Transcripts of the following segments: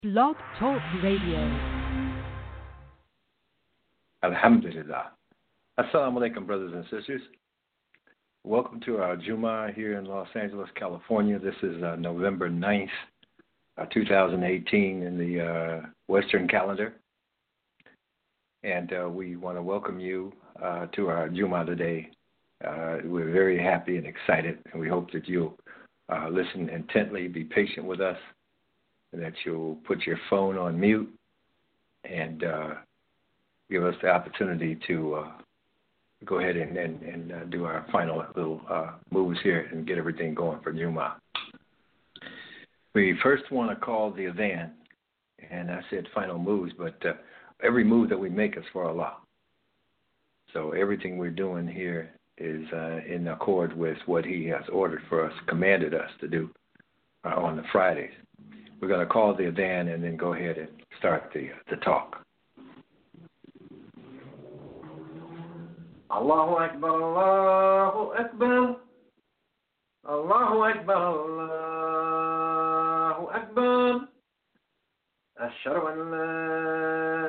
Blog Talk Radio. Alhamdulillah. Assalamu alaikum, brothers and sisters. Welcome to our Jummah here in Los Angeles, California. This is November 9th, 2018 in the Western calendar. And we want to welcome you to our Jummah today. We're very happy and excited, and we hope that you'll listen intently, be patient with us, and that you'll put your phone on mute and give us the opportunity to go ahead and do our final little moves here and get everything going for Jummah. We first want to call the adhan, and I said final moves, but every move that we make is for Allah. So everything we're doing here is in accord with what He has ordered for us, commanded us to do on the Fridays. We're going to call the adhan and then go ahead and start the talk. Allahu Akbar, Allahu Akbar, Allahu Akbar, Allahu Akbar. Ashhadu an la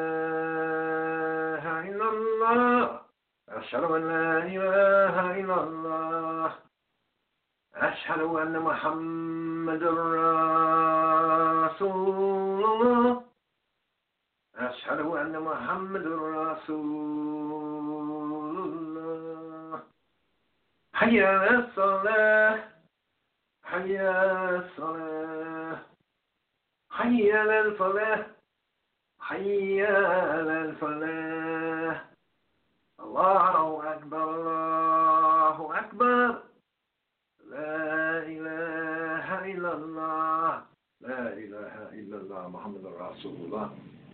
ilaha illallah. Ashhadu an la ilaha illallah. Ashhadu anna Muhammadur Rasulullah. Ashhadu anna Muhammadur Rasulullah. Hayya ala-salah. Hayya ala-salah. Hayya ala-falah. Hayya ala-falah. Allahu Akbar, Allahu Akbar. La ilaha illallah. La ilaha illallah. Muhammadur Rasulullah.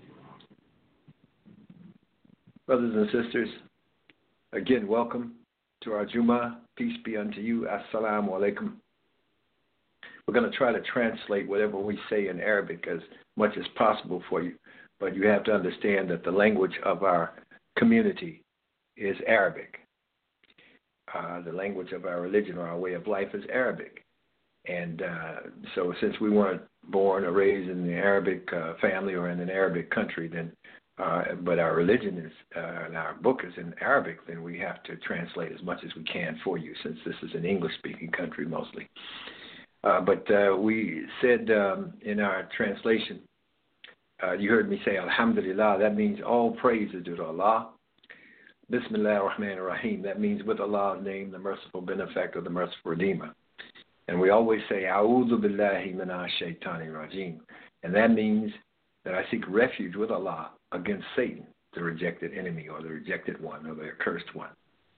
Brothers and sisters, again, welcome to our Jummah. Peace be unto you. Assalamu alaikum. We're going to try to translate whatever we say in Arabic as much as possible for you, but you have to understand that the language of our community is Arabic. The language of our religion or our way of life is Arabic. And so since we weren't born or raised in the Arabic family or in an Arabic country, then but our religion is, and our book is in Arabic, then we have to translate as much as we can for you, since this is an English-speaking country mostly. But we said in our translation, you heard me say, Alhamdulillah, that means all praise is due to Allah. Bismillah ar-Rahman ar-Rahim, that means with Allah's name, the merciful benefactor, the merciful redeemer. And we always say, A'udhu billahi minash shaitani rajim. And that means that I seek refuge with Allah against Satan, the rejected enemy or the rejected one or the accursed one.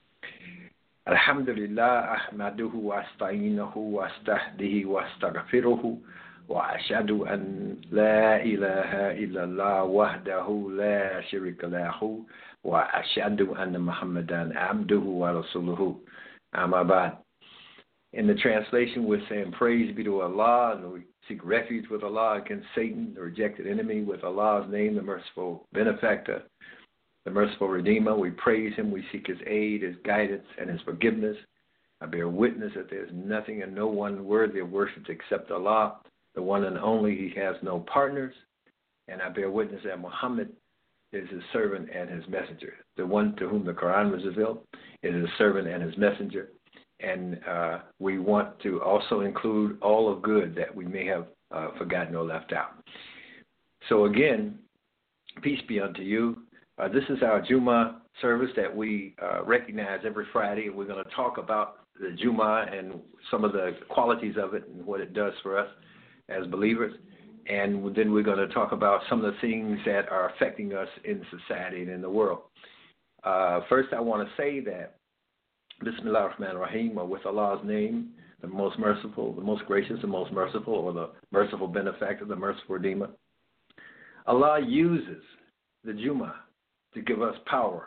Alhamdulillah, ahmaduhu wa asta'inuhu wa astahdihi wa astaghfiruhu wa ashhadu an la ilaha illallah wahdahu la sharika lahu wa ashhadu anna Muhammadan abduhu wa rasuluhu. Amma ba'd. In the translation, we're saying praise be to Allah, and we seek refuge with Allah against Satan, the rejected enemy, with Allah's name, the merciful benefactor, the merciful redeemer. We praise Him, we seek His aid, His guidance, and His forgiveness. I bear witness that there is nothing and no one worthy of worship except Allah, the one and only. He has no partners. And I bear witness that Muhammad is His servant and His messenger. The one to whom the Quran was revealed is His servant and His messenger. And we want to also include all of good that we may have forgotten or left out. So again, peace be unto you. This is our Jummah service that we recognize every Friday. We're going to talk about the Jummah and some of the qualities of it and what it does for us as believers. And then we're going to talk about some of the things that are affecting us in society and in the world. First, I want to say that Bismillah ar-Rahman ar-Rahim, or with Allah's name, the most merciful, the most gracious, the most merciful, or the merciful benefactor, the merciful redeemer. Allah uses the Jummah to give us power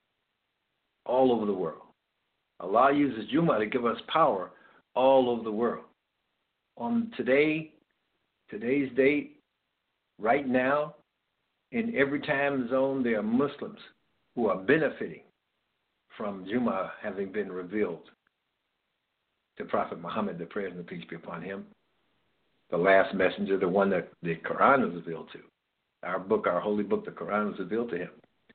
all over the world. Allah uses Jummah to give us power all over the world. On today's date, right now, in every time zone, there are Muslims who are benefiting from Jummah having been revealed to Prophet Muhammad, the prayer and the peace be upon him. the last messenger, the one that the Quran was revealed to. Our book, our holy book, the Quran, was revealed to him.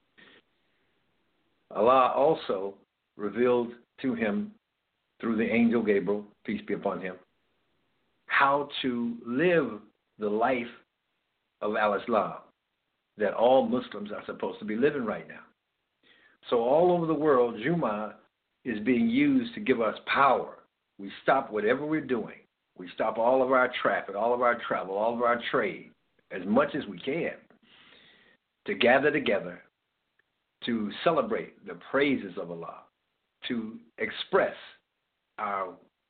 Allah also revealed to him through the angel Gabriel, peace be upon him, how to live the life of al-Islam that all Muslims are supposed to be living right now. So all over the world, Jummah is being used to give us power. We stop whatever we're doing. We stop all of our traffic, all of our travel, all of our trade, as much as we can, to gather together, to celebrate the praises of Allah, to express our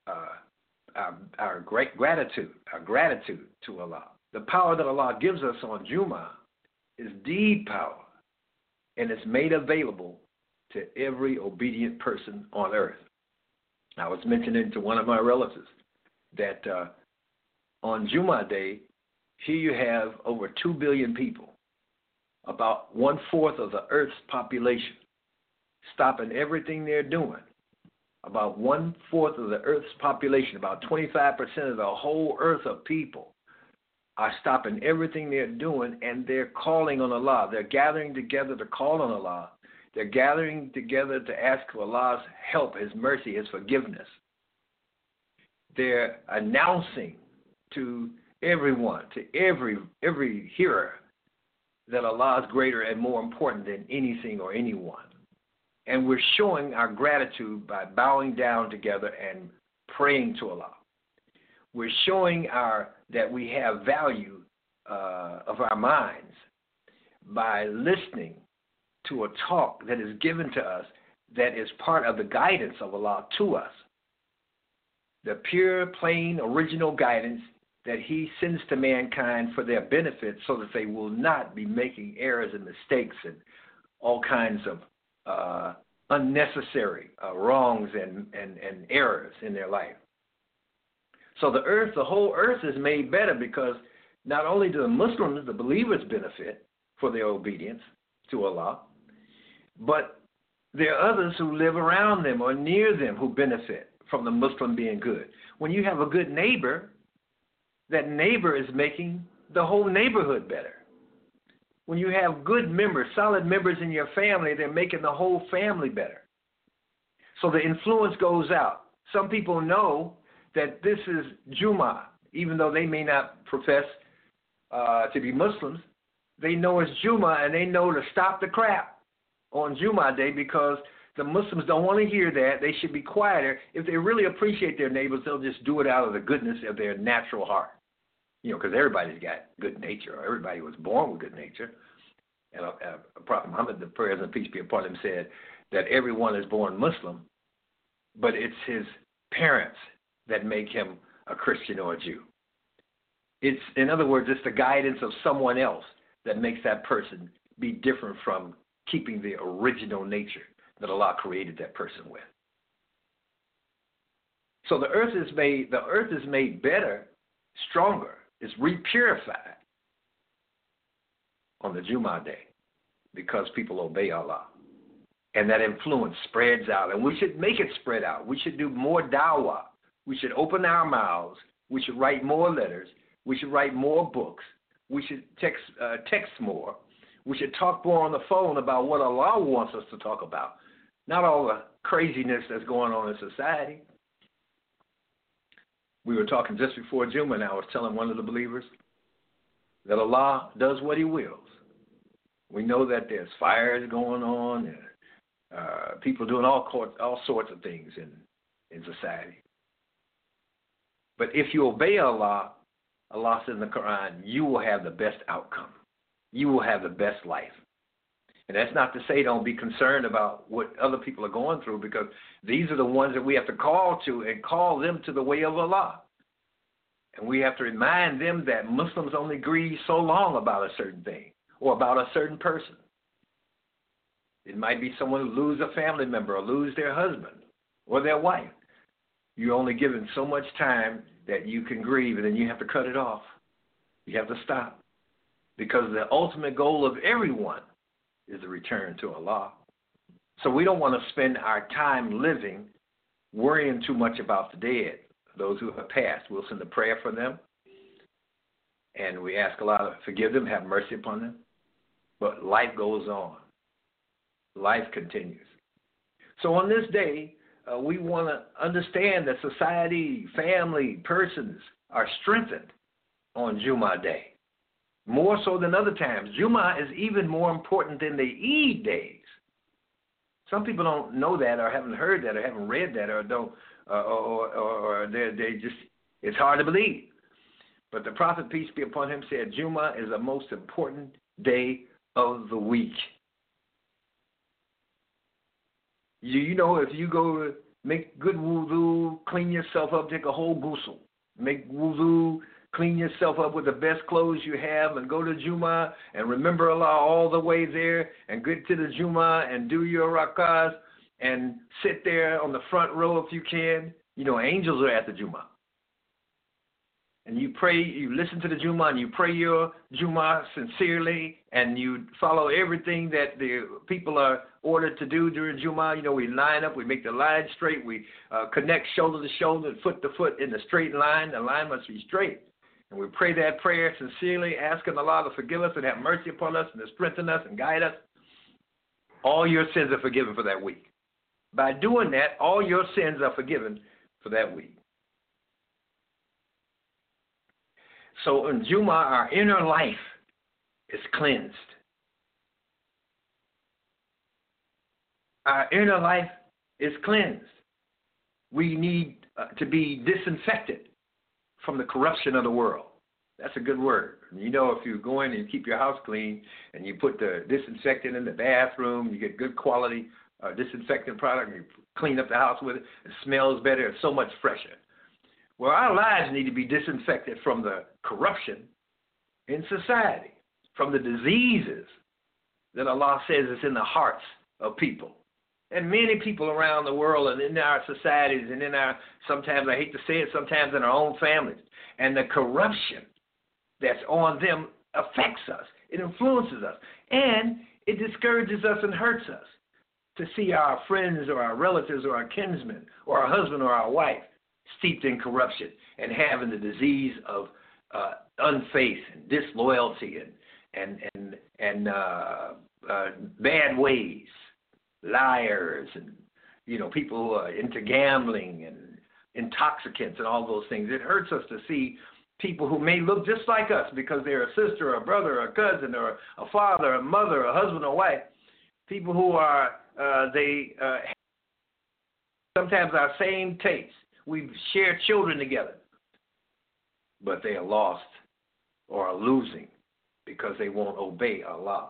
great gratitude, to Allah. The power that Allah gives us on Jummah is deed power, and it's made available to every obedient person on earth. I was mentioning to one of my relatives that on Jummah Day, here you have over 2 billion people, about 1/4 of the Earth's population, stopping everything they're doing. About 1/4 of the Earth's population, about 25% of the whole Earth of people, are stopping everything they're doing, and they're calling on Allah. They're gathering together to call on Allah. They're gathering together to ask for Allah's help, His mercy, His forgiveness. They're announcing to everyone, to every hearer, that Allah is greater and more important than anything or anyone. And we're showing our gratitude by bowing down together and praying to Allah. We're showing that we have value of our minds by listening to a talk that is given to us that is part of the guidance of Allah to us. The pure, plain, original guidance that He sends to mankind for their benefit so that they will not be making errors and mistakes and all kinds of unnecessary wrongs and errors in their life. So the whole earth is made better because not only do the Muslims, the believers, benefit for their obedience to Allah, but there are others who live around them or near them who benefit from the Muslim being good. When you have a good neighbor, that neighbor is making the whole neighborhood better. When you have good members, solid members in your family, they're making the whole family better. So the influence goes out. Some people know that this is Jummah, even though they may not profess to be Muslims. They know it's Jummah, and they know to stop the crap on Jummah Day because the Muslims don't want to hear that. They should be quieter. If they really appreciate their neighbors, they'll just do it out of the goodness of their natural heart. Because everybody's got good nature. Everybody was born with good nature. And Prophet Muhammad, the prayers and peace be upon him, said that everyone is born Muslim, but it's his parents that make him a Christian or a Jew. In other words, it's the guidance of someone else that makes that person be different from keeping the original nature that Allah created that person with. So the earth is made better, stronger. It's repurified on the Jummah Day because people obey Allah. And that influence spreads out. And we should make it spread out. We should do more dawah. We should open our mouths. We should write more letters. We should write more books. We should text more. We should talk more on the phone about what Allah wants us to talk about, not all the craziness that's going on in society. We were talking just before Jummah, and I was telling one of the believers that Allah does what He wills. We know that there's fires going on, and people doing all sorts of things in society. But if you obey Allah, Allah says in the Quran, you will have the best outcome. You will have the best life. And that's not to say don't be concerned about what other people are going through, because these are the ones that we have to call to and call them to the way of Allah. And we have to remind them that Muslims only grieve so long about a certain thing or about a certain person. It might be someone who loses a family member or lose their husband or their wife. You're only given so much time that you can grieve, and then you have to cut it off. You have to stop. Because the ultimate goal of everyone is the return to Allah. So we don't want to spend our time living worrying too much about the dead, those who have passed. We'll send a prayer for them. and we ask Allah to forgive them, have mercy upon them. But life goes on. Life continues. So on this day, we want to understand that society, family, persons are strengthened on Jummah Day. More so than other times. Jummah is even more important than the Eid days. Some people don't know that, or haven't heard that, or haven't read that, or don't, or they just, it's hard to believe. But the Prophet, peace be upon him, said Jummah is the most important day of the week. You know, if you go make good wuzu, clean yourself up, take a whole ghusl, make wuzu, clean yourself up with the best clothes you have, and go to Jummah and remember Allah all the way there, and get to the Jummah and do your rakahs and sit there on the front row if you can. You know, angels are at the Jummah. And you pray, you listen to the Jummah, and you pray your Jummah sincerely, and you follow everything that the people are ordered to do during Jummah. You know, we line up, we make the line straight, we connect shoulder to shoulder, foot to foot in a straight line. The line must be straight. And we pray that prayer sincerely, asking Allah to forgive us and have mercy upon us and to strengthen us and guide us. All your sins are forgiven for that week. By doing that, all your sins are forgiven for that week. So in Jummah, our inner life is cleansed. Our inner life is cleansed. We need to be disinfected from the corruption of the world. That's a good word. You know, if you go in and you keep your house clean and you put the disinfectant in the bathroom, you get good quality disinfectant product, and you clean up the house with it, it smells better, it's so much fresher. Well, our lives need to be disinfected from the corruption in society, from the diseases that Allah says is in the hearts of people. And many people around the world and in our societies and in our, sometimes I hate to say it, sometimes in our own families. And the corruption that's on them affects us. It influences us. And it discourages us and hurts us to see our friends or our relatives or our kinsmen or our husband or our wife steeped in corruption and having the disease of unfaith and disloyalty and bad ways. Liars and, you know, people who are into gambling and intoxicants and all those things. It hurts us to see people who may look just like us because they're a sister or a brother or a cousin or a father, a mother, a husband or wife. People who are, sometimes our same tastes. We share children together, but they are lost or are losing because they won't obey Allah.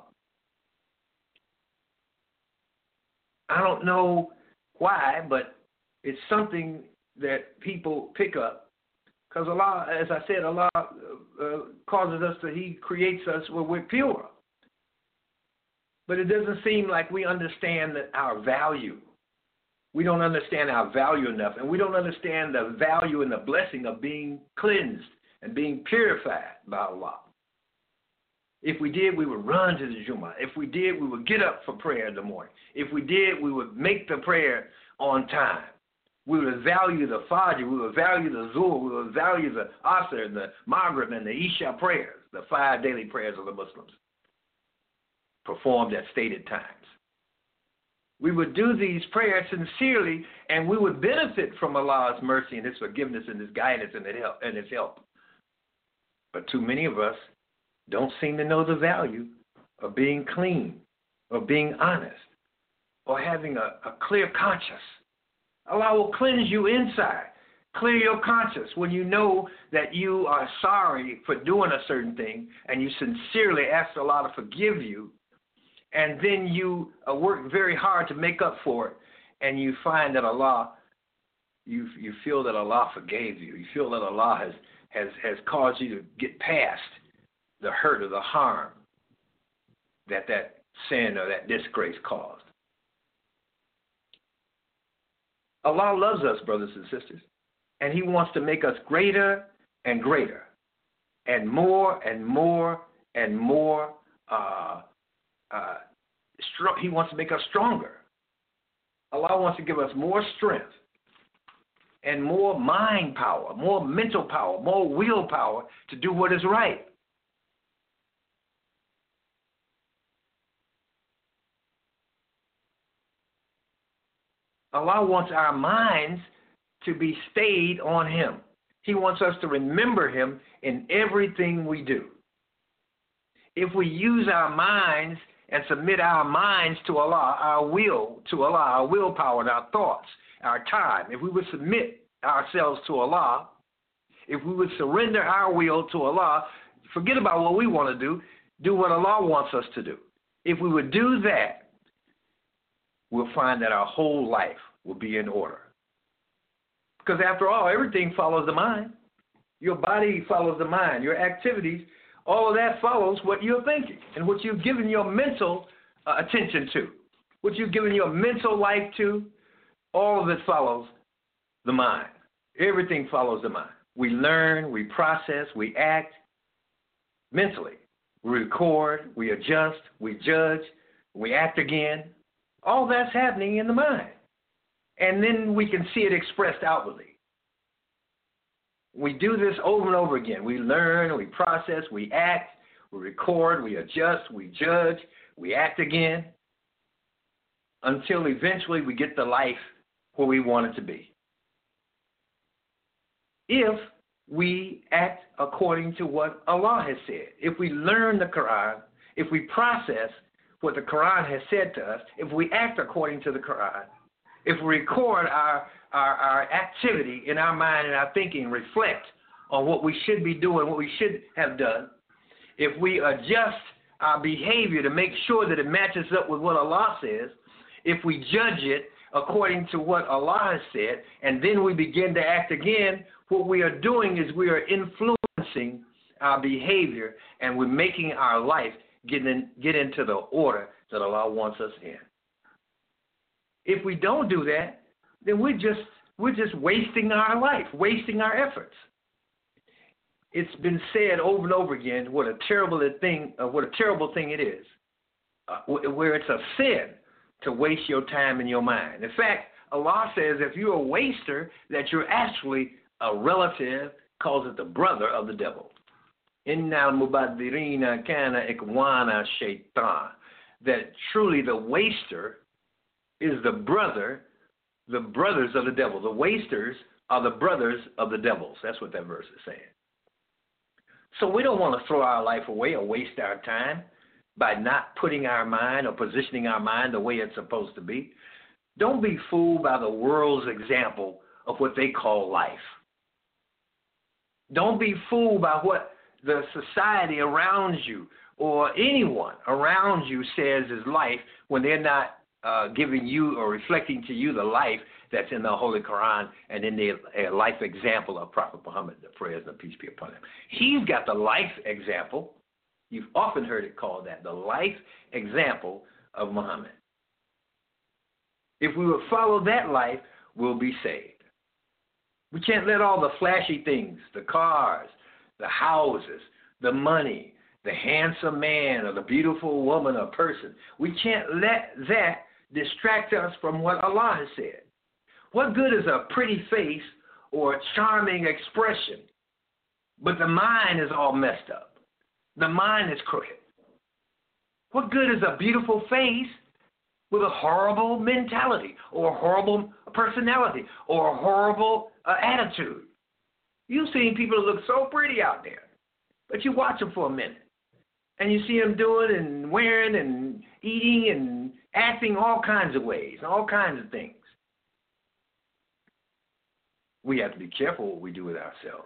I don't know why, but it's something that people pick up. Because Allah, as I said, Allah causes us to, He creates us where we're pure. But it doesn't seem like we understand our value. We don't understand our value enough, and we don't understand the value and the blessing of being cleansed and being purified by Allah. If we did, we would run to the Jummah. If we did, we would get up for prayer in the morning. If we did, we would make the prayer on time. We would value the Fajr, we would value the Zuhr, we would value the Asr and the Maghrib and the Isha prayers, the 5 daily prayers of the Muslims, performed at stated times. We would do these prayers sincerely, and we would benefit from Allah's mercy and His forgiveness and His guidance and His help. But too many of us don't seem to know the value of being clean, or being honest, or having a clear conscience. Allah will cleanse you inside, clear your conscience when you know that you are sorry for doing a certain thing and you sincerely ask Allah to forgive you, and then you work very hard to make up for it, and you find that Allah, you feel that Allah forgave you. You feel that Allah has caused you to get past the hurt or the harm that sin or that disgrace caused. Allah loves us, brothers and sisters, and He wants to make us greater and greater, and more and more and more. He wants to make us stronger. Allah wants to give us more strength and more mind power, more mental power, more willpower to do what is right, Allah wants our minds to be stayed on Him. He wants us to remember Him in everything we do. If we use our minds and submit our minds to Allah, our will to Allah, our willpower and our thoughts, our time, if we would submit ourselves to Allah, if we would surrender our will to Allah, forget about what we want to do what Allah wants us to do. If we would do that, we'll find that our whole life will be in order. Because after all, everything follows the mind. Your body follows the mind. Your activities, all of that follows what you're thinking and what you've given your mental attention to, what you've given your mental life to. All of it follows the mind. Everything follows the mind. We learn, we process, we act mentally. We record, we adjust, we judge, we act again. All that's happening in the mind. And then we can see it expressed outwardly. We do this over and over again. We learn, we process, we act, we record, we adjust, we judge, we act again, until eventually we get the life where we want it to be. If we act according to what Allah has said, if we learn the Quran, if we process what the Quran has said to us, if we act according to the Quran, if we record our activity in our mind and our thinking, reflect on what we should be doing, what we should have done, if we adjust our behavior to make sure that it matches up with what Allah says, if we judge it according to what Allah has said, and then we begin to act again, what we are doing is we are influencing our behavior, and we're making our life get into the order that Allah wants us in. If we don't do that, then we're just wasting our life, wasting our efforts. It's been said over and over again what a terrible thing it is, where it's a sin to waste your time and your mind. In fact, Allah says if you're a waster, that you're actually a relative, calls it the brother of the devil. Inna al-mubaddirina kana ikwana shaitan. That truly the waster is the brothers of the devil. The wasters are the brothers of the devils. That's what that verse is saying. So we don't want to throw our life away or waste our time by not putting our mind or positioning our mind the way it's supposed to be. Don't be fooled by the world's example of what they call life. Don't be fooled by what the society around you or anyone around you says is life when they're not giving you or reflecting to you the life that's in the Holy Quran and in the life example of Prophet Muhammad, the prayers and peace be upon him. He's got the life example. You've often heard it called that, the life example of Muhammad. If we would follow that life, we'll be saved. We can't let all the flashy things, the cars, the houses, the money, the handsome man or the beautiful woman or person, we can't let that distract us from what Allah has said. What good is a pretty face or a charming expression, but the mind is all messed up? The mind is crooked. What good is a beautiful face with a horrible mentality or a horrible personality or a horrible attitude? You've seen people that look so pretty out there, but you watch them for a minute, and you see them doing and wearing and eating and acting all kinds of ways, all kinds of things. We have to be careful what we do with ourselves.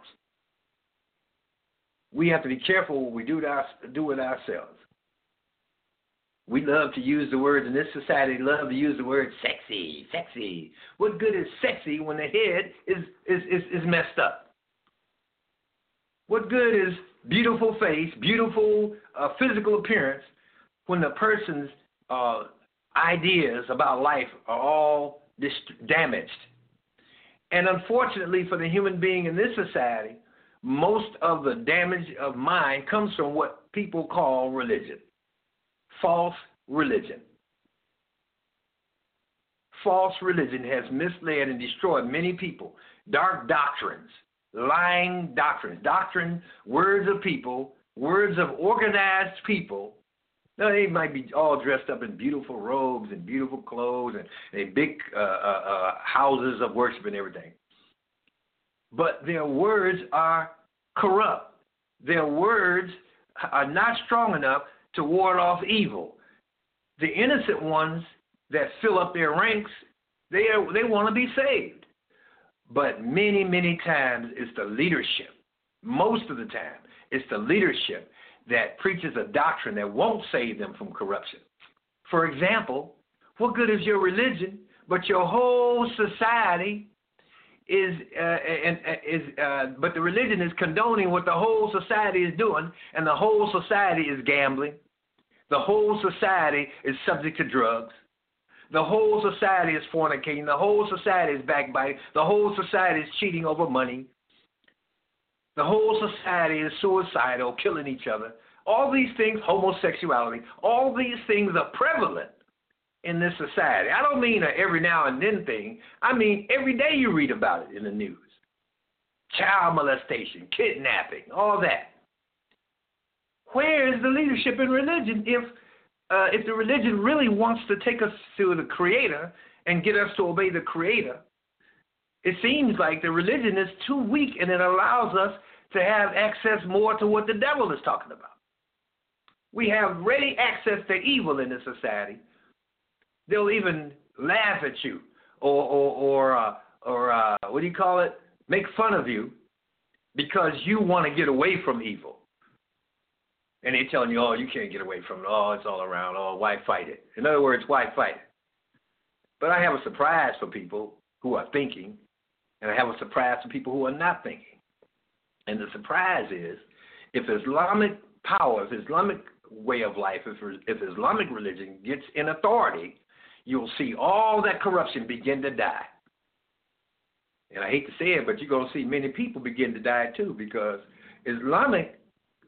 We have to be careful what we do with ourselves. We love to use the words in this society, love to use the word sexy, sexy. What good is sexy when the head is messed up? What good is beautiful face, beautiful physical appearance when the person's ideas about life are all damaged? And unfortunately for the human being in this society, most of the damage of mind comes from what people call religion. False religion. False religion has misled and destroyed many people. Dark doctrines, lying doctrines, words of people, words of organized people Now, they might be all dressed up in beautiful robes and beautiful clothes and big houses of worship and everything. But their words are corrupt. Their words are not strong enough to ward off evil. The innocent ones that fill up their ranks, they want to be saved. But many, many times it's the leadership. Most of the time, it's the leadership that preaches a doctrine that won't save them from corruption. For example, what good is your religion, but your whole society but the religion is condoning what the whole society is doing, and the whole society is gambling. The whole society is subject to drugs. The whole society is fornicating. The whole society is backbiting. The whole society is cheating over money. The whole society is suicidal, killing each other. All these things, homosexuality, all these things are prevalent in this society. I don't mean an every now and then thing. I mean every day you read about it in the news. Child molestation, kidnapping, all that. Where is the leadership in religion if the religion really wants to take us to the Creator and get us to obey the Creator? It seems like the religion is too weak, and it allows us to have access more to what the devil is talking about. We have ready access to evil in this society. They'll even laugh at you or what do you call it? Make fun of you because you want to get away from evil. And they're telling you, oh, you can't get away from it. Oh, it's all around. Oh, why fight it? In other words, why fight it? But I have a surprise for people who are thinking, and I have a surprise for people who are not thinking. And the surprise is, if Islamic power, if Islamic way of life, if Islamic religion gets in authority, you'll see all that corruption begin to die. And I hate to say it, but you're going to see many people begin to die too, because Islamic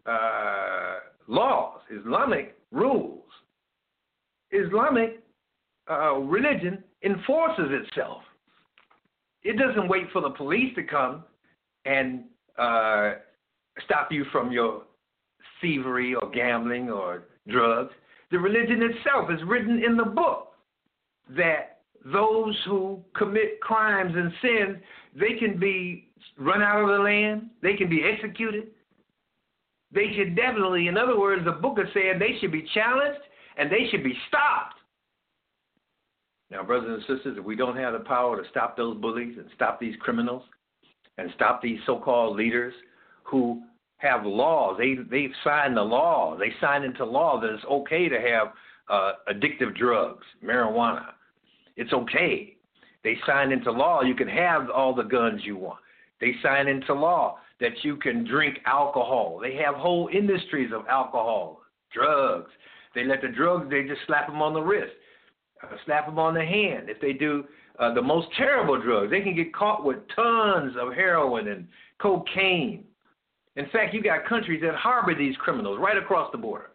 laws, Islamic rules, Islamic religion enforces itself. It doesn't wait for the police to come and stop you from your thievery or gambling or drugs. The religion itself is written in the book that those who commit crimes and sins, they can be run out of the land, they can be executed. They should definitely, in other words, the book is saying they should be challenged and they should be stopped. Now, brothers and sisters, if we don't have the power to stop those bullies and stop these criminals and stop these so-called leaders who have laws, they've signed the law. They signed into law that it's okay to have addictive drugs, marijuana. It's okay. They signed into law you can have all the guns you want. They signed into law that you can drink alcohol. They have whole industries of alcohol, drugs. They let the drugs, they just slap them on the wrist, slap them on the hand. If they do the most terrible drugs, they can get caught with tons of heroin and cocaine. In fact, you got countries that harbor these criminals right across the border.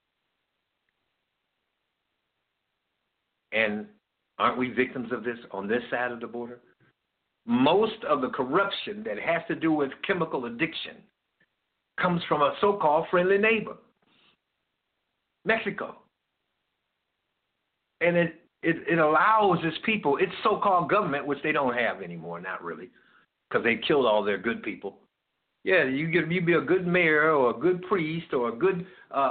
And aren't we victims of this on this side of the border? Most of the corruption that has to do with chemical addiction comes from a so-called friendly neighbor, Mexico. And it allows its people, its so-called government, which they don't have anymore, not really, because they killed all their good people. Yeah, you be a good mayor or a good priest or a good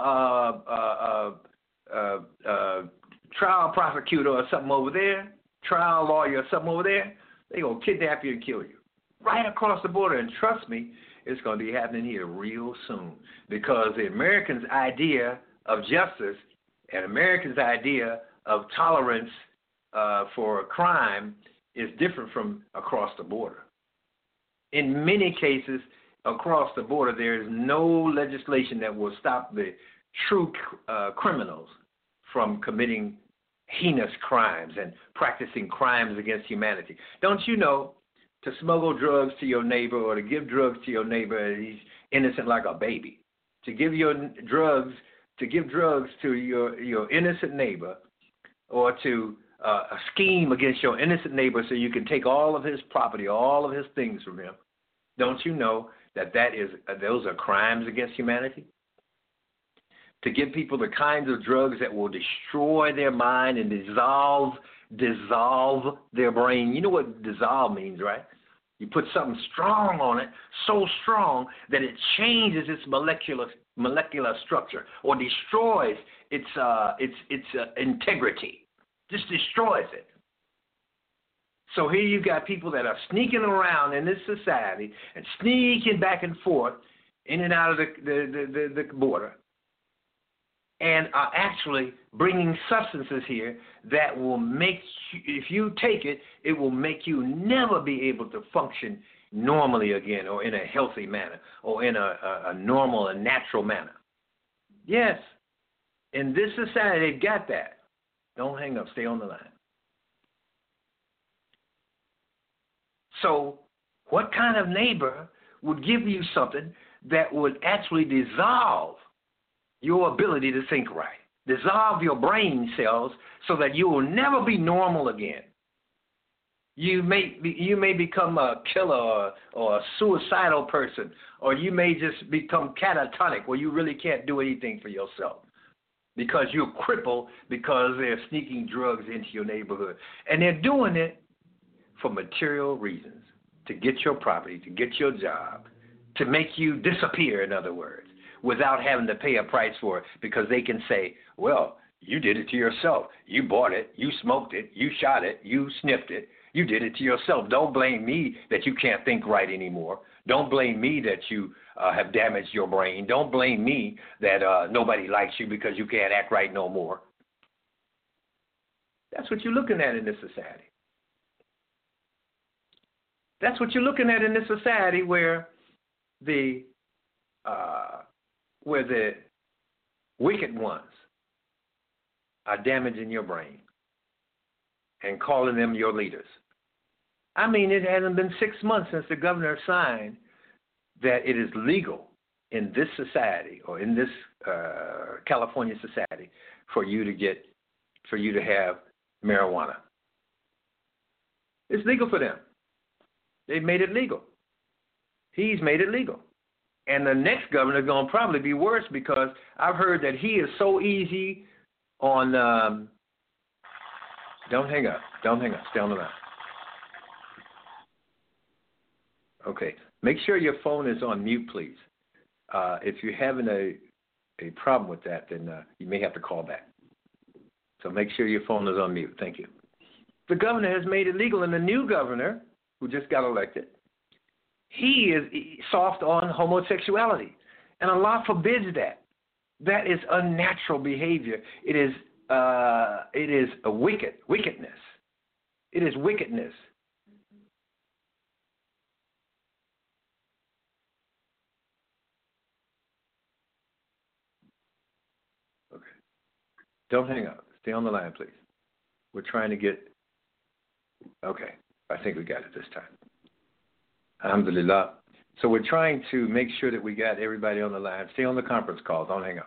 trial prosecutor or something over there, trial lawyer or something over there, they're going to kidnap you and kill you. Right across the border, and trust me, it's going to be happening here real soon, because the Americans' idea of justice and Americans' idea of tolerance for crime is different from across the border. In many cases, across the border, there is no legislation that will stop the true criminals from committing heinous crimes and practicing crimes against humanity. Don't you know, to smuggle drugs to your neighbor or to give drugs to your neighbor, he's innocent like a baby. To give drugs to your innocent neighbor, or to scheme against your innocent neighbor so you can take all of his property, all of his things from him. Don't you know that those are crimes against humanity? to give people the kinds of drugs that will destroy their mind and dissolve their brain. You know what dissolve means, right? You put something strong on it, so strong that it changes its molecular structure or destroys its integrity. Just destroys it. So here you've got people that are sneaking around in this society and sneaking back and forth in and out of the border, and are actually bringing substances here that will make you, if you take it, it will make you never be able to function normally again, or in a healthy manner, or in a normal and natural manner. Yes, in this society, they've got that. Don't hang up. Stay on the line. So what kind of neighbor would give you something that would actually dissolve your ability to think right, dissolve your brain cells so that you will never be normal again? You may become a killer or a suicidal person, or you may just become catatonic where you really can't do anything for yourself because you're crippled because they're sneaking drugs into your neighborhood. And they're doing it for material reasons, to get your property, to get your job, to make you disappear, in other words, without having to pay a price for it, because they can say, well, you did it to yourself. You bought it. You smoked it. You shot it. You sniffed it. You did it to yourself. Don't blame me that you can't think right anymore. Don't blame me that you have damaged your brain. Don't blame me that nobody likes you because you can't act right no more. That's what you're looking at in this society. That's what you're looking at in this society where the wicked ones are damaging your brain and calling them your leaders. I mean, it hasn't been 6 months since the governor signed that it is legal in this society, or in this California society, for you to have marijuana. It's legal for them. They've made it legal. He's made it legal. And the next governor is going to probably be worse, because I've heard that he is so easy on don't hang up. Don't hang up. Stay on the line. Okay. Make sure your phone is on mute, please. If you're having a problem with that, then you may have to call back. So make sure your phone is on mute. Thank you. The governor has made it legal, and the new governor, who just got elected, he is soft on homosexuality. And Allah forbids that. That is unnatural behavior. It is a wickedness. It is wickedness. Okay. Don't hang up. Stay on the line, please. We're trying to get... Okay. I think we got it this time. Alhamdulillah. So we're trying to make sure that we got everybody on the line. Stay on the conference call. Don't hang up.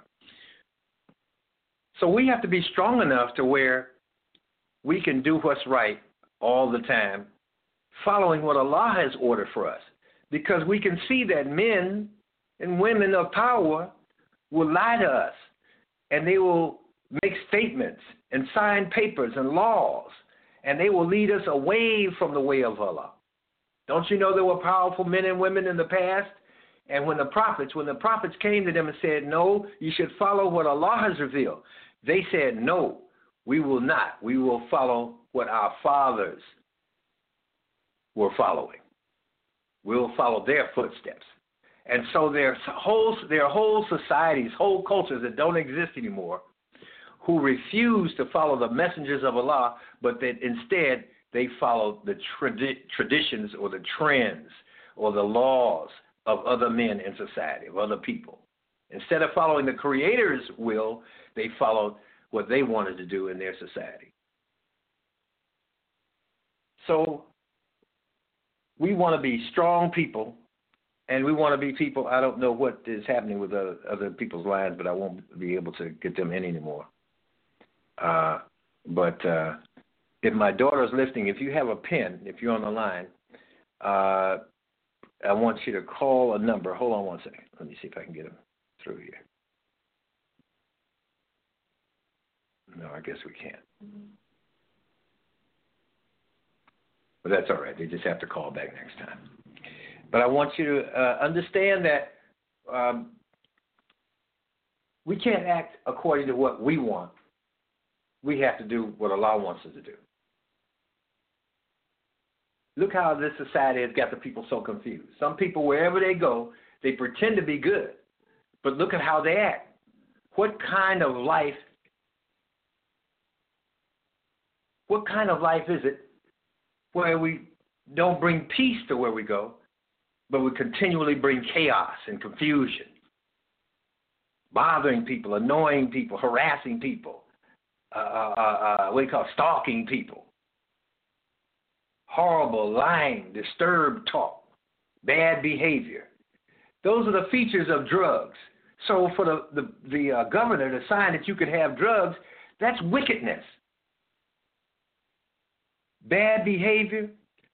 So we have to be strong enough to where we can do what's right all the time, following what Allah has ordered for us. Because we can see that men and women of power will lie to us, and they will make statements and sign papers and laws, and they will lead us away from the way of Allah. Don't you know there were powerful men and women in the past? And when the prophets came to them and said, no, you should follow what Allah has revealed, they said, no, we will not. We will follow what our fathers were following. We will follow their footsteps. And so there are whole societies, whole cultures that don't exist anymore, who refuse to follow the messengers of Allah, but that instead they follow the traditions or the trends or the laws of other men in society, of other people. Instead of following the Creator's will, they followed what they wanted to do in their society. So we want to be strong people, and we want to be people. I don't know what is happening with other people's lines, but I won't be able to get them in anymore. But if my daughter's listening, if you have a pen, if you're on the line, I want you to call a number. Hold on one second. Let me see if I can get them through here. No, I guess we can't. But that's all right. They just have to call back next time. But I want you to understand that we can't act according to what we want. We have to do what Allah wants us to do. Look how this society has got the people so confused. Some people, wherever they go, they pretend to be good. But look at how they act. What kind of life is it where we don't bring peace to where we go, but we continually bring chaos and confusion, bothering people, annoying people, harassing people, what do you call it? Stalking people, horrible, lying, disturbed talk, bad behavior. Those are the features of drugs. So for the governor to sign that you could have drugs, that's wickedness. Bad behavior,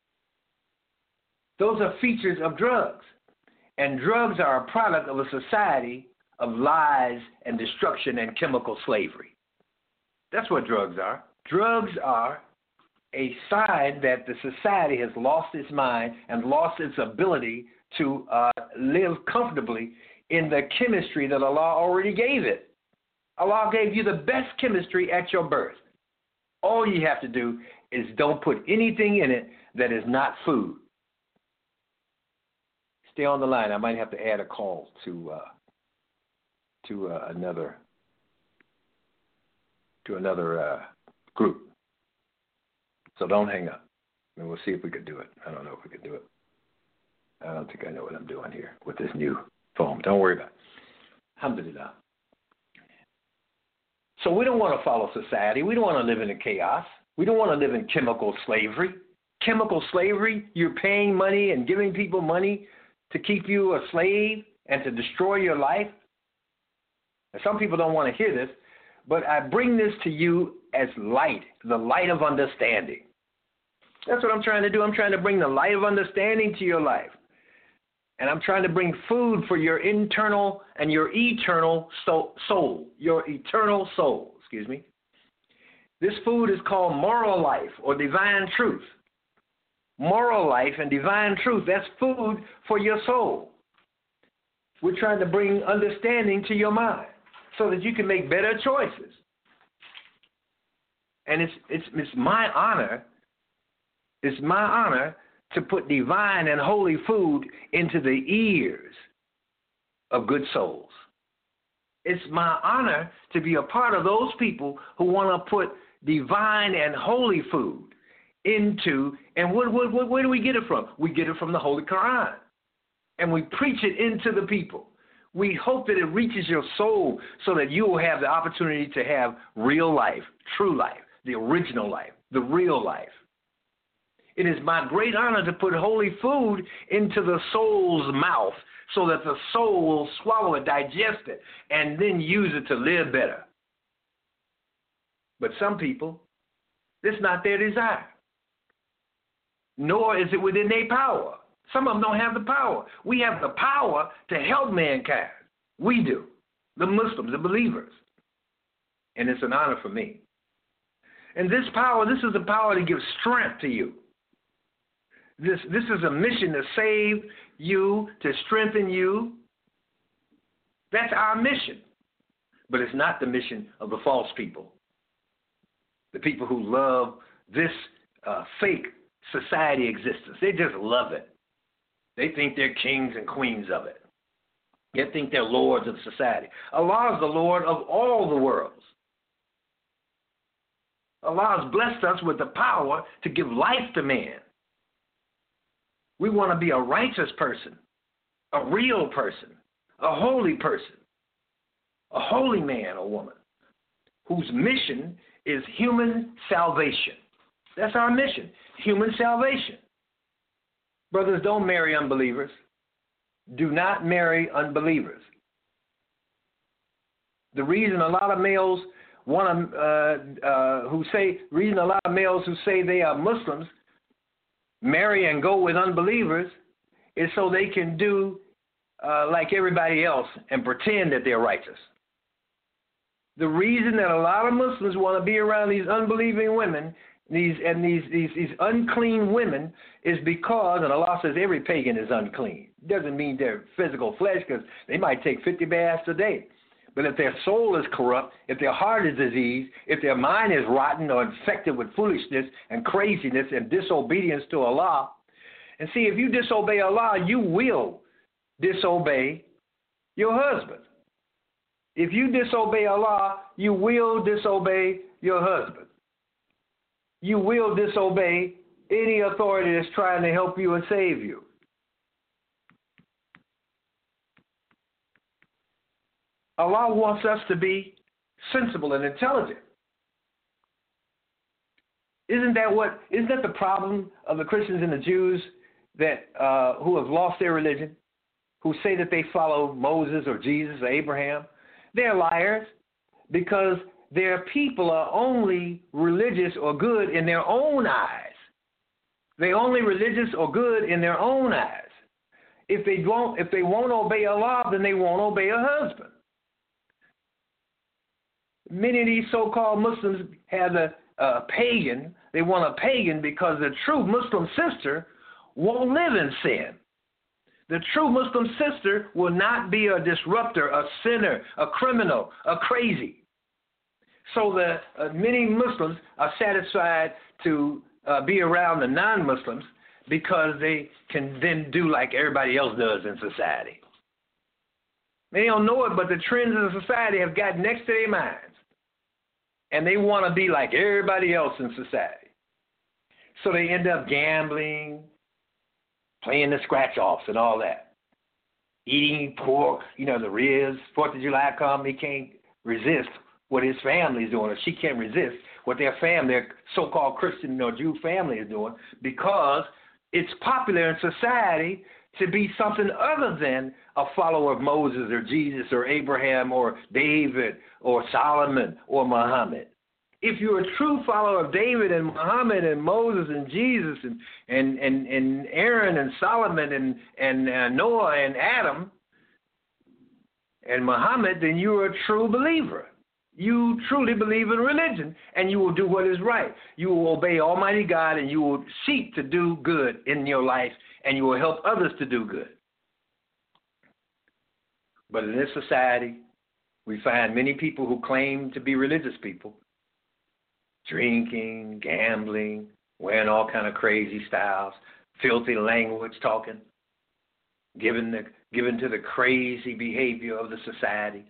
those are features of drugs. And drugs are a product of a society of lies and destruction and chemical slavery. That's what drugs are. Drugs are a sign that the society has lost its mind and lost its ability to live comfortably in the chemistry that Allah already gave it. Allah gave you the best chemistry at your birth. All you have to do is don't put anything in it that is not food. Stay on the line. I might have to add a call to another group. So don't hang up, and we'll see if we can do it. I don't know if we can do it. I don't think I know what I'm doing here with this new phone. Don't worry about it. Alhamdulillah. So we don't want to follow society. We don't want to live in chaos. We don't want to live in chemical slavery. Chemical slavery, you're paying money and giving people money to keep you a slave and to destroy your life. And some people don't want to hear this, but I bring this to you as light, the light of understanding. That's what I'm trying to do. I'm trying to bring the light of understanding to your life. And I'm trying to bring food for your internal and your eternal soul, your eternal soul, excuse me. This food is called moral life or divine truth. Moral life and divine truth, that's food for your soul. We're trying to bring understanding to your mind so that you can make better choices. And it's my honor, to put divine and holy food into the ears of good souls. It's my honor to be a part of those people who want to put divine and holy food into, and where do we get it from? We get it from the Holy Quran. And we preach it into the people. We hope that it reaches your soul so that you will have the opportunity to have real life, true life, the original life, the real life. It is my great honor to put holy food into the soul's mouth so that the soul will swallow it, digest it, and then use it to live better. But some people, it's not their desire, nor is it within their power. Some of them don't have the power. We have the power to help mankind. We do, the Muslims, the believers. And it's an honor for me. And this power, this is the power to give strength to you. This is a mission to save you, to strengthen you. That's our mission. But it's not the mission of the false people. The people who love this fake society existence. They just love it. They think they're kings and queens of it. They think they're lords of society. Allah is the Lord of all the worlds. Allah has blessed us with the power to give life to man. We want to be a righteous person, a real person, a holy man or woman, whose mission is human salvation. That's our mission, human salvation. Brothers, don't marry unbelievers. Do not marry unbelievers. The reason a lot of males who say they are Muslims marry and go with unbelievers is so they can do like everybody else and pretend that they're righteous. The reason that a lot of Muslims want to be around these unbelieving women, these unclean women, is because, and Allah says every pagan is unclean. Doesn't mean their physical flesh, because they might take 50 baths a day. But if their soul is corrupt, if their heart is diseased, if their mind is rotten or infected with foolishness and craziness and disobedience to Allah, and see, if you disobey Allah, you will disobey your husband. If you disobey Allah, you will disobey your husband. You will disobey any authority that's trying to help you and save you. Allah wants us to be sensible and intelligent. Isn't that the problem of the Christians and the Jews that who have lost their religion, who say that they follow Moses or Jesus or Abraham? They're liars, because their people are only religious or good in their own eyes. They're only religious or good in their own eyes. If they won't obey Allah, then they won't obey a husband. Many of these so-called Muslims have a pagan. They want a pagan because the true Muslim sister won't live in sin. The true Muslim sister will not be a disruptor, a sinner, a criminal, a crazy. So many Muslims are satisfied to be around the non-Muslims because they can then do like everybody else does in society. They don't know it, but the trends of society have gotten next to their minds. And they want to be like everybody else in society. So they end up gambling, playing the scratch-offs and all that. Eating pork, the ribs. 4th of July come, he can't resist what his family's doing, or she can't resist what their so-called Christian or Jew family is doing, because it's popular in society to be something other than a follower of Moses or Jesus or Abraham or David or Solomon or Muhammad. If you're a true follower of David and Muhammad and Moses and Jesus and Aaron and Solomon and Noah and Adam and Muhammad, then you're a true believer. You truly believe in religion, and you will do what is right. You will obey Almighty God, and you will seek to do good in your life, and you will help others to do good. But in this society, we find many people who claim to be religious people drinking, gambling, wearing all kind of crazy styles, filthy language talking, given to the crazy behavior of the society.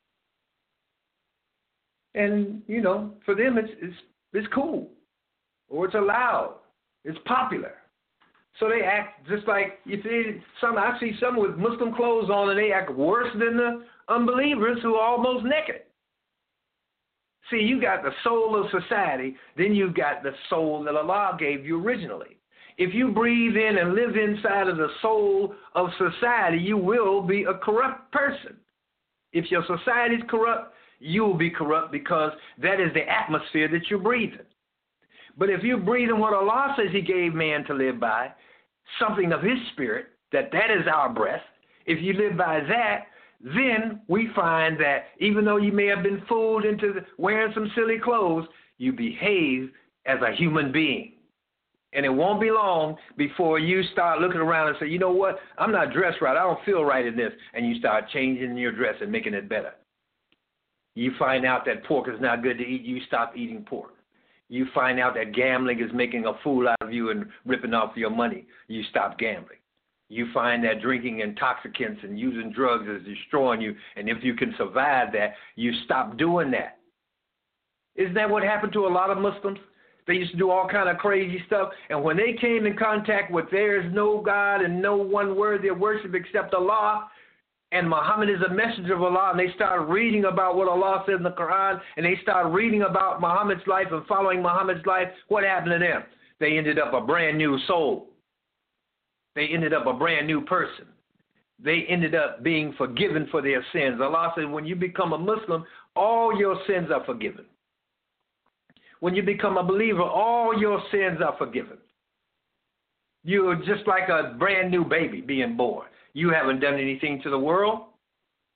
And, for them it's cool, or it's allowed, it's popular. So they act just like, I see some with Muslim clothes on, and they act worse than the unbelievers who are almost naked. See, you got the soul of society, then you've got the soul that Allah gave you originally. If you breathe in and live inside of the soul of society, you will be a corrupt person. If your society is corrupt, you will be corrupt, because that is the atmosphere that you're breathing. But if you breathe in what Allah says He gave man to live by, something of His spirit, that is our breath, if you live by that, then we find that even though you may have been fooled into wearing some silly clothes, you behave as a human being. And it won't be long before you start looking around and say, you know what, I'm not dressed right, I don't feel right in this, and you start changing your dress and making it better. You find out that pork is not good to eat, you stop eating pork. You find out that gambling is making a fool out of you and ripping off your money, you stop gambling. You find that drinking intoxicants and using drugs is destroying you, and if you can survive that, you stop doing that. Isn't that what happened to a lot of Muslims? They used to do all kind of crazy stuff, and when they came in contact with there is no God and no one worthy of worship except Allah, and Muhammad is a messenger of Allah, and they started reading about what Allah said in the Quran, and they started reading about Muhammad's life and following Muhammad's life, what happened to them? They ended up a brand new soul. They ended up a brand new person. They ended up being forgiven for their sins. Allah said when you become a Muslim, all your sins are forgiven. When you become a believer, all your sins are forgiven. You're just like a brand new baby being born. You haven't done anything to the world.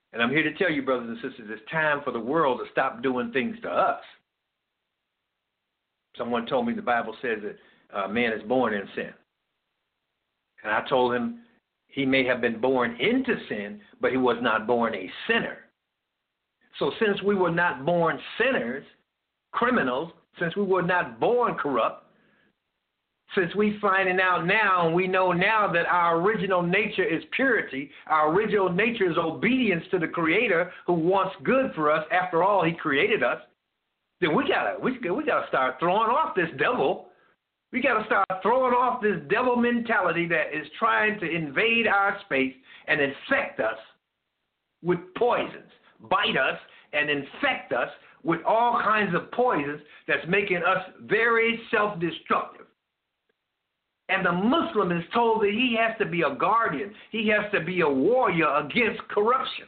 And I'm here to tell you, brothers and sisters, it's time for the world to stop doing things to us. Someone told me the Bible says that man is born in sin. And I told him he may have been born into sin, but he was not born a sinner. So since we were not born sinners, criminals, since we were not born corrupt, since we finding out now and we know now that our original nature is purity, our original nature is obedience to the Creator who wants good for us. After all, He created us. Then we gotta start throwing off this devil. We gotta start throwing off this devil mentality that is trying to invade our space and infect us with poisons, bite us and infect us with all kinds of poisons that's making us very self-destructive. And the Muslim is told that he has to be a guardian. He has to be a warrior against corruption.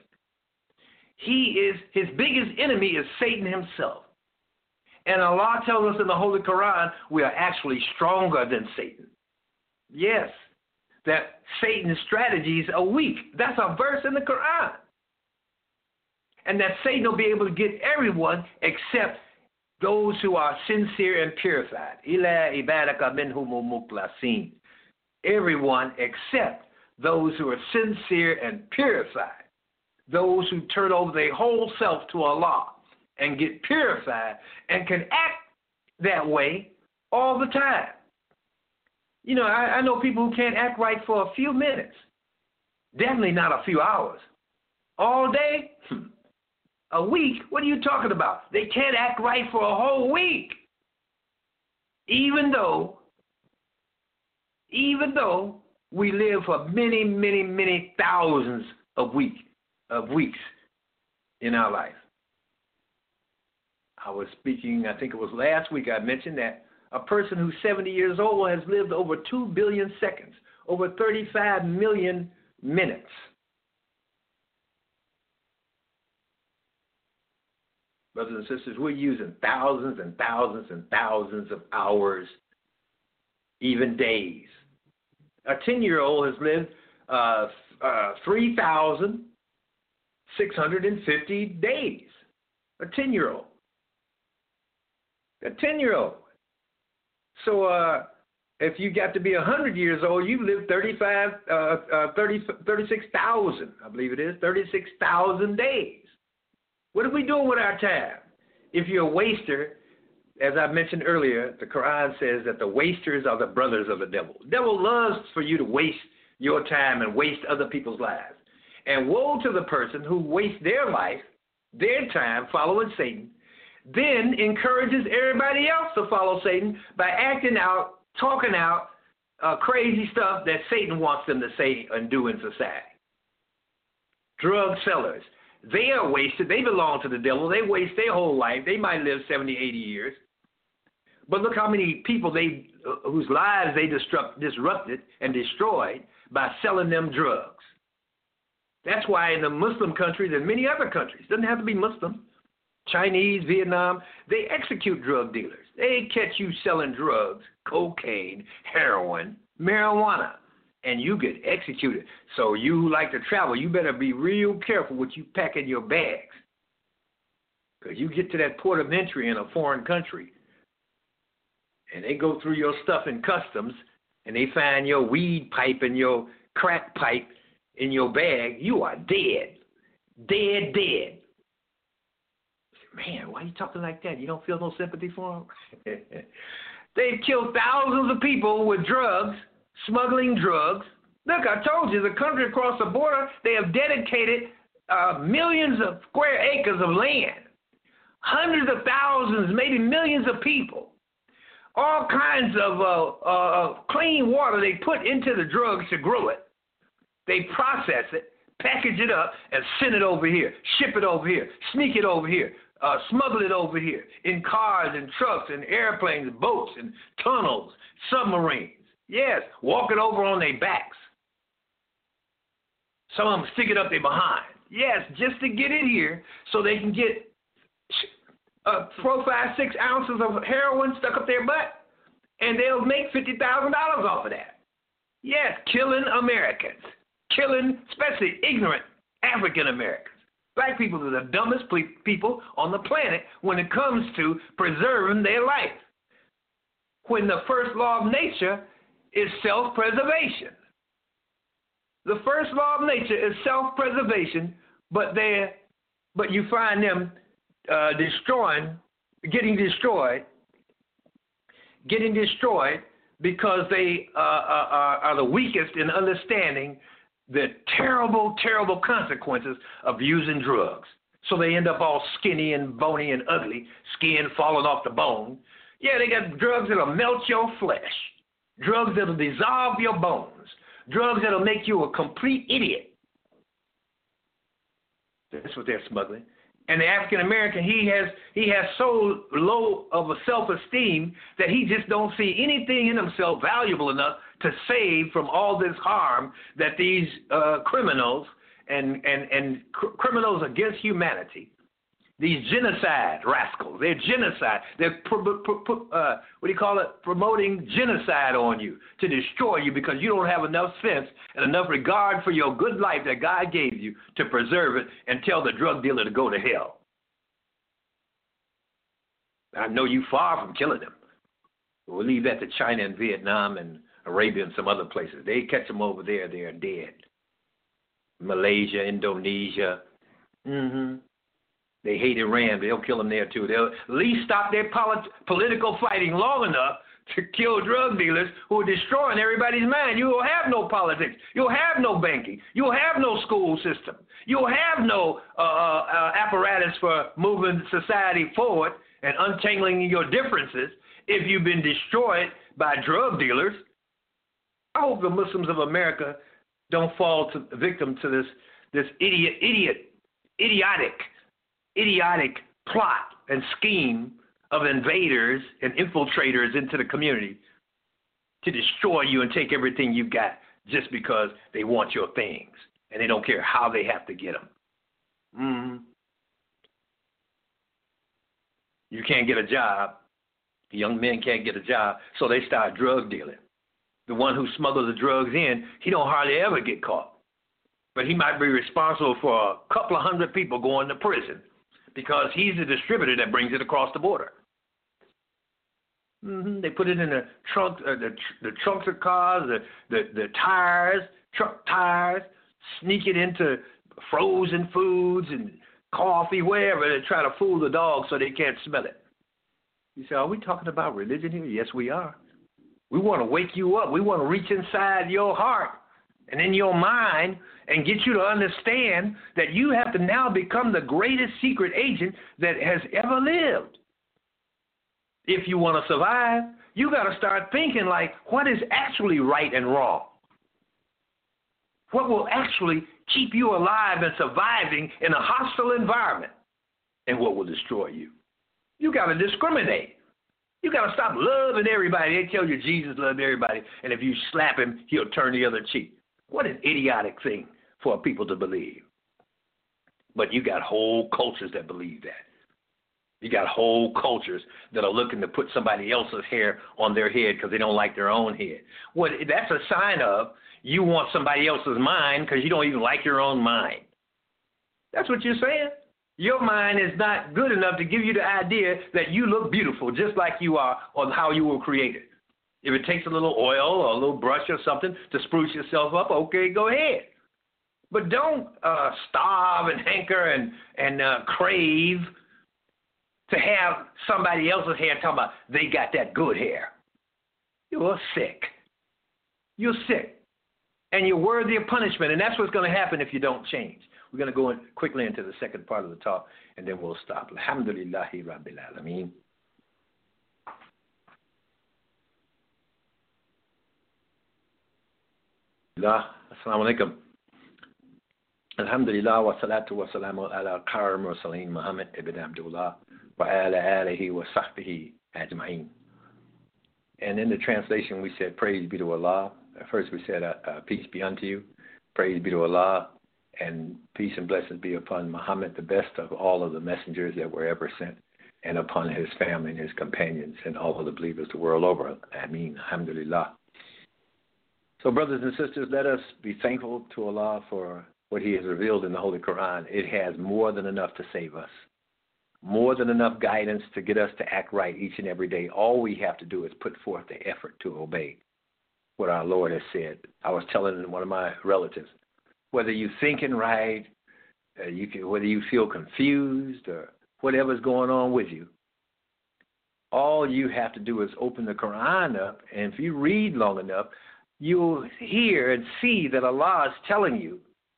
His biggest enemy is Satan himself. And Allah tells us in the Holy Quran, we are actually stronger than Satan. Yes, that Satan's strategies are weak. That's a verse in the Quran. And that Satan will be able to get everyone except those who are sincere and purified. Ila ibadaka minhumul muklasin. Everyone except those who are sincere and purified. Those who turn over their whole self to Allah and get purified and can act that way all the time. You know, I know people who can't act right for a few minutes. Definitely not a few hours. All day? A week? What are you talking about? They can't act right for a whole week. Even though we live for many, many, many thousands of weeks in our life. I was speaking, I think it was last week, I mentioned that a person who's 70 years old has lived over 2 billion seconds, over 35 million minutes. Brothers and sisters, we're using thousands and thousands and thousands of hours, even days. A 10-year-old has lived 3,650 days. A 10-year-old. A 10-year-old. So if you got to be 100 years old, you live 36,000, I believe it is, 36,000 days. What are we doing with our time? If you're a waster, as I mentioned earlier, the Quran says that the wasters are the brothers of the devil. The devil loves for you to waste your time and waste other people's lives. And woe to the person who wastes their life, their time, following Satan, then encourages everybody else to follow Satan by acting out, talking out crazy stuff that Satan wants them to say and do in society. Drug sellers, they are wasted. They belong to the devil. They waste their whole life. They might live 70, 80 years. But look how many people whose lives they disrupted and destroyed by selling them drugs. That's why in the Muslim countries and many other countries, doesn't have to be Muslim, Chinese, Vietnam, they execute drug dealers. They catch you selling drugs, cocaine, heroin, marijuana, and you get executed. So you who like to travel, you better be real careful what you pack in your bags. Because you get to that port of entry in a foreign country, and they go through your stuff in customs, and they find your weed pipe and your crack pipe in your bag, you are dead. Dead, dead. Man, why are you talking like that? You don't feel no sympathy for them? They've killed thousands of people with drugs, smuggling drugs. Look, I told you, the country across the border, they have dedicated millions of square acres of land, hundreds of thousands, maybe millions of people. All kinds of clean water they put into the drugs to grow it. They process it, package it up, and send it over here, ship it over here, sneak it over here, smuggle it over here in cars and trucks and airplanes, boats and tunnels, submarines. Yes, walk it over on their backs. Some of them stick it up their behind. Yes, just to get it here so they can get 4, 5, 6 ounces of heroin stuck up their butt, and they'll make $50,000 off of that. Yes, killing Americans, killing especially ignorant African Americans. Black people are the dumbest people on the planet when it comes to preserving their life. When the first law of nature is self-preservation. The first law of nature is self-preservation, but you find them getting destroyed because they are the weakest in understanding the terrible, terrible consequences of using drugs. So they end up all skinny and bony and ugly, skin falling off the bone. Yeah, they got drugs that'll melt your flesh, drugs that'll dissolve your bones, drugs that'll make you a complete idiot. That's what they're smuggling. And the African American, he has so low of a self-esteem that he just don't see anything in himself valuable enough to save from all this harm that these criminals and criminals against humanity, these genocide rascals, they're genocide. They're promoting genocide on you to destroy you because you don't have enough sense and enough regard for your good life that God gave you to preserve it and tell the drug dealer to go to hell. I know you far from killing them. We'll leave that to China and Vietnam and Arabia and some other places. They catch them over there, they're dead. Malaysia, Indonesia. They hate Iran. They'll kill them there, too. They'll at least stop their political fighting long enough to kill drug dealers who are destroying everybody's mind. You will have no politics. You'll have no banking. You'll have no school system. You'll have no apparatus for moving society forward and untangling your differences if you've been destroyed by drug dealers. I hope the Muslims of America don't fall victim to this idiotic plot and scheme of invaders and infiltrators into the community to destroy you and take everything you've got just because they want your things and they don't care how they have to get them. You can't get a job. Young men can't get a job, so they start drug dealing. The one who smuggles the drugs in, he don't hardly ever get caught. But he might be responsible for a couple of hundred people going to prison because he's the distributor that brings it across the border. They put it in the trunk, the trunks of cars, the tires, truck tires, sneak it into frozen foods and coffee, wherever, they try to fool the dogs so they can't smell it. You say, are we talking about religion here? Yes, we are. We want to wake you up. We want to reach inside your heart and in your mind and get you to understand that you have to now become the greatest secret agent that has ever lived. If you want to survive, you got to start thinking like, what is actually right and wrong? What will actually keep you alive and surviving in a hostile environment? And what will destroy you? You got to discriminate. You got to stop loving everybody. They tell you Jesus loved everybody, and if you slap him, he'll turn the other cheek. What an idiotic thing for people to believe. But you got whole cultures that believe that. You got whole cultures that are looking to put somebody else's hair on their head because they don't like their own head. Well, that's a sign of you want somebody else's mind because you don't even like your own mind. That's what you're saying. Your mind is not good enough to give you the idea that you look beautiful just like you are or how you were created. If it takes a little oil or a little brush or something to spruce yourself up, okay, go ahead. But don't starve and hanker and crave to have somebody else's hair talking about they got that good hair. You're sick. You're sick. And you're worthy of punishment, and that's what's going to happen if you don't change. We're going to go quickly into the second part of the talk, and then we'll stop. Alhamdulillahi Rabbil Alameen. Assalamu alaikum. Alhamdulillah wa salatu wa salamu ala karim wa salim Muhammad ibn Abdullah wa ala alihi wa sahbihi ajma'in. And in the translation we said, praise be to Allah. First we said, peace be unto you. Praise be to Allah. And peace and blessings be upon Muhammad, the best of all of the messengers that were ever sent, and upon his family and his companions and all of the believers the world over. Ameen. Alhamdulillah. So brothers and sisters, let us be thankful to Allah for what he has revealed in the Holy Quran, it has more than enough to save us, more than enough guidance to get us to act right each and every day. All we have to do is put forth the effort to obey what our Lord has said. I was telling one of my relatives, whether you're thinking right, whether you feel confused or whatever's going on with you, all you have to do is open the Quran up, and if you read long enough, you'll hear and see that Allah is telling you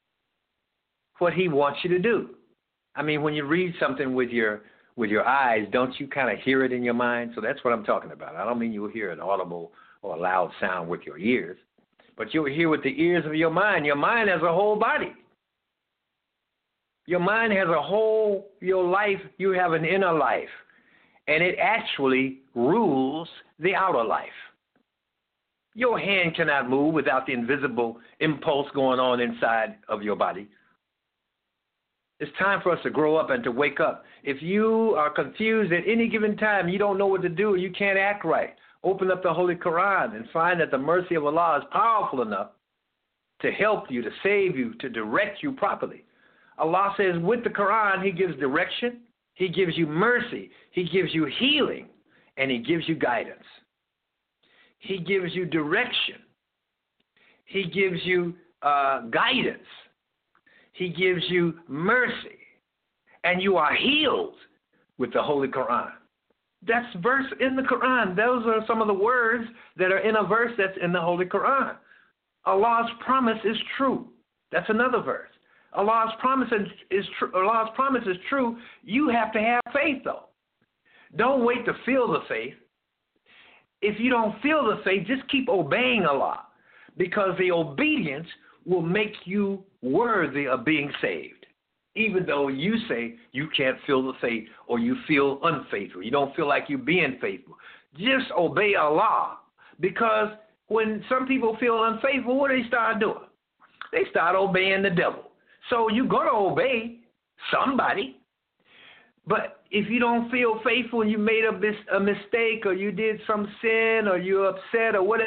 what he wants you to do. I mean, when you read something with your eyes, don't you kind of hear it in your mind? So that's what I'm talking about. I don't mean you'll hear an audible or a loud sound with your ears, but you'll hear with the ears of your mind. Your mind has a whole body. Your mind has your life, you have an inner life, and it actually rules the outer life. Your hand cannot move without the invisible impulse going on inside of your body. It's time for us to grow up and to wake up. If you are confused at any given time, you don't know what to do, you can't act right, open up the Holy Quran and find that the mercy of Allah is powerful enough to help you, to save you, to direct you properly. Allah says with the Quran, he gives direction, he gives you mercy, he gives you healing, and he gives you guidance. He gives you direction. He gives you guidance. He gives you mercy. And you are healed with the Holy Quran. That's verse in the Quran. Those are some of the words that are in a verse that's in the Holy Quran. Allah's promise is true. That's another verse. Allah's promise is true. Allah's promise is true. You have to have faith, though. Don't wait to feel the faith. If you don't feel the faith, just keep obeying Allah, because the obedience will make you worthy of being saved, even though you say you can't feel the faith or you feel unfaithful. You don't feel like you're being faithful. Just obey Allah, because when some people feel unfaithful, what do they start doing? They start obeying the devil. So you're going to obey somebody. But if you don't feel faithful and you made a mistake or you did some sin or you're upset or whatever,